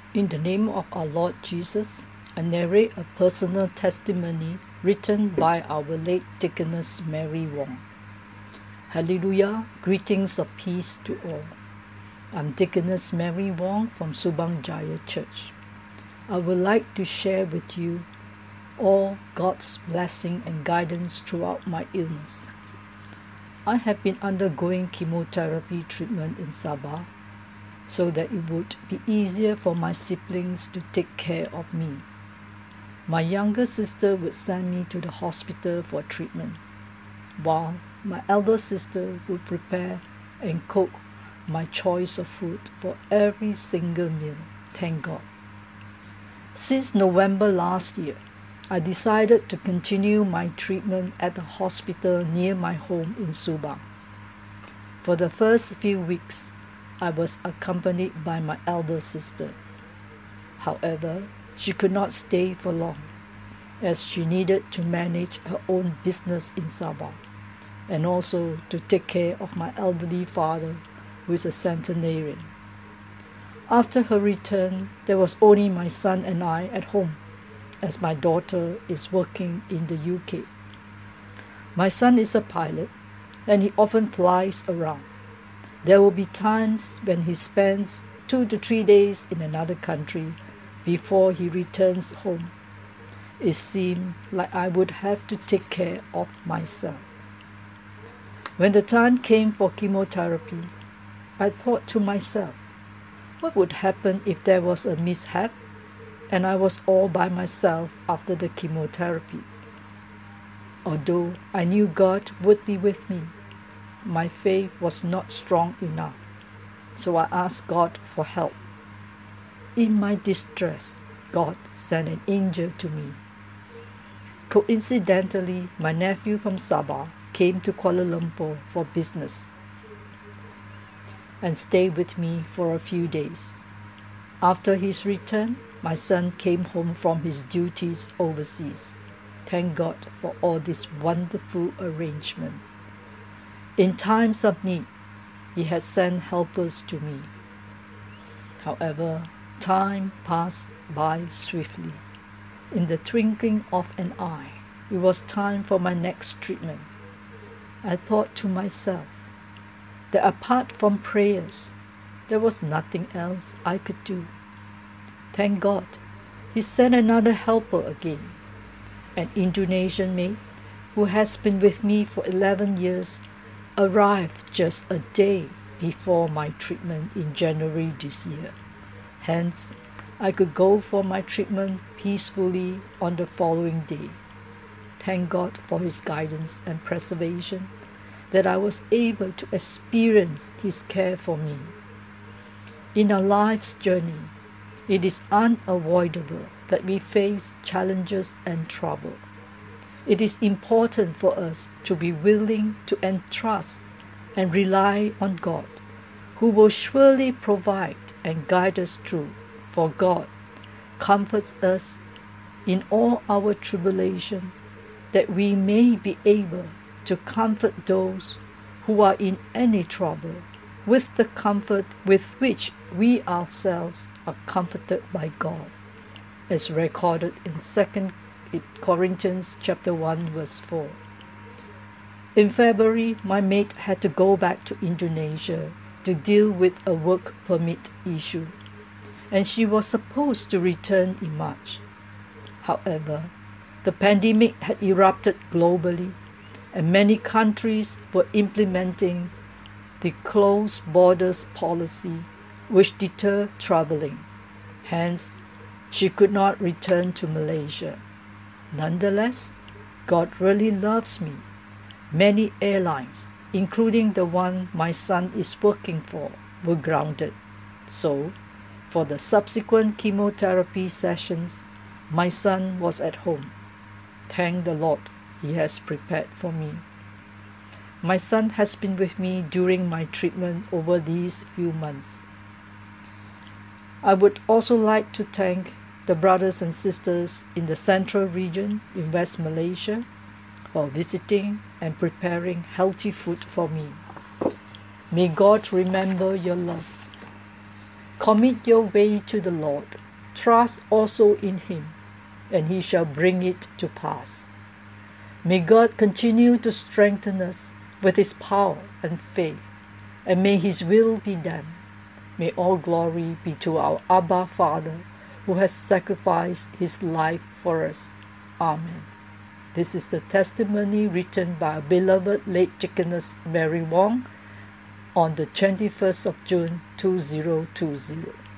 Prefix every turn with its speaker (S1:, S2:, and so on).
S1: In the name of our Lord Jesus, I narrate a personal testimony written by our late Deaconess Mary Wong. Hallelujah, greetings of peace to all. I'm Deaconess Mary Wong from Subang Jaya Church. I would like to share with you all God's blessing and guidance throughout my illness. I have been undergoing chemotherapy treatment in Sabah so that it would be easier for my siblings to take care of me. My younger sister would send me to the hospital for treatment, while my elder sister would prepare and cook my choice of food for every single meal. Thank God. Since November last year, I decided to continue my treatment at the hospital near my home in Subang. For the first few weeks, I was accompanied by my elder sister. However, she could not stay for long, as she needed to manage her own business in Sabah, and also to take care of my elderly father, who is a centenarian. After her return, there was only my son and I at home, as my daughter is working in the UK. My son is a pilot, and he often flies around. There will be times when he spends 2 to 3 days in another country before he returns home. It seemed like I would have to take care of myself. When the time came for chemotherapy, I thought to myself, what would happen if there was a mishap and I was all by myself after the chemotherapy? Although I knew God would be with me, my faith was not strong enough, so I asked God for help. In my distress, God sent an angel to me. Coincidentally, my nephew from Sabah came to Kuala Lumpur for business and stayed with me for a few days. After his return, my son came home from his duties overseas. Thank God for all these wonderful arrangements. In times of need, He has sent helpers to me. However, time passed by swiftly. In the twinkling of an eye, it was time for my next treatment. I thought to myself that apart from prayers, there was nothing else I could do. Thank God, He sent another helper again, an Indonesian maid who has been with me for 11 years, arrived just a day before my treatment in January this year. Hence, I could go for my treatment peacefully on the following day. Thank God for His guidance and preservation that I was able to experience His care for me. In our life's journey, it is unavoidable that we face challenges and trouble. It is important for us to be willing to entrust and rely on God, who will surely provide and guide us through, for God comforts us in all our tribulation, that we may be able to comfort those who are in any trouble with the comfort with which we ourselves are comforted by God, as recorded in 2 Corinthians chapter 1 verse 4. In February, my mate had to go back to Indonesia to deal with a work permit issue, and she was supposed to return in March. However, the pandemic had erupted globally, and many countries were implementing the closed borders policy, which deterred traveling. Hence, she could not return to Malaysia. Nonetheless, God really loves me. Many airlines, including the one my son is working for, were grounded. So, for the subsequent chemotherapy sessions, my son was at home. Thank the Lord, He has prepared for me. My son has been with me during my treatment over these few months. I would also like to thank the brothers and sisters in the Central region in West Malaysia for visiting and preparing healthy food for me. May God remember your love. Commit your way to the Lord, trust also in him, and he shall bring it to pass. May God continue to strengthen us with his power and faith, and may his will be done. May all glory be to our Abba Father, who has sacrificed his life for us. Amen. This is the testimony written by our beloved late Deaconess Mary Wong on the 21st of June 2020.